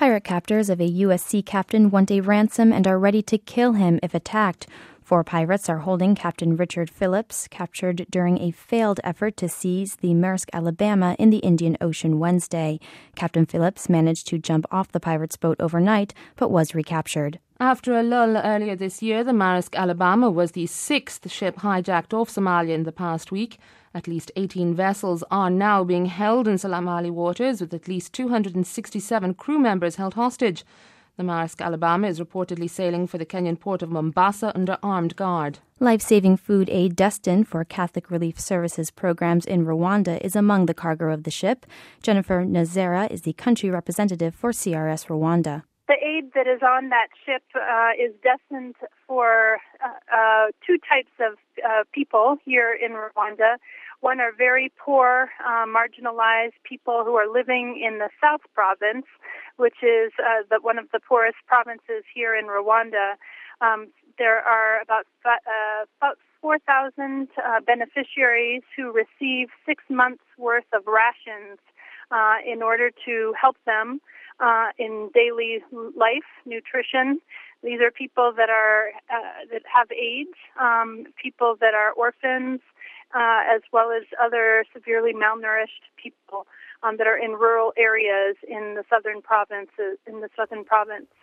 Pirate captors of a U.S. sea captain want a ransom and are ready to kill him if attacked. 4 pirates are holding Captain Richard Phillips, captured during a failed effort to seize the Maersk Alabama in the Indian Ocean Wednesday. Captain Phillips managed to jump off the pirates' boat overnight, but was recaptured. After a lull earlier this year, the Maersk Alabama was the 6th ship hijacked off Somalia in the past week. At least 18 vessels are now being held in Somali waters, with at least 267 crew members held hostage. The Maersk Alabama is reportedly sailing for the Kenyan port of Mombasa under armed guard. Life-saving food aid destined for Catholic Relief Services programs in Rwanda is among the cargo of the ship. Jennifer Nazera is the country representative for CRS Rwanda. The aid that is on that ship is destined for 2 types of people here in Rwanda. One are very poor, marginalized people who are living in the South Province, which is one of the poorest provinces here in Rwanda. There are about 4,000 beneficiaries who receive 6 months' worth of rations in order to help them in daily life, nutrition. These are people that have AIDS, people that are orphans, as well as other severely malnourished people that are in rural areas in the southern province.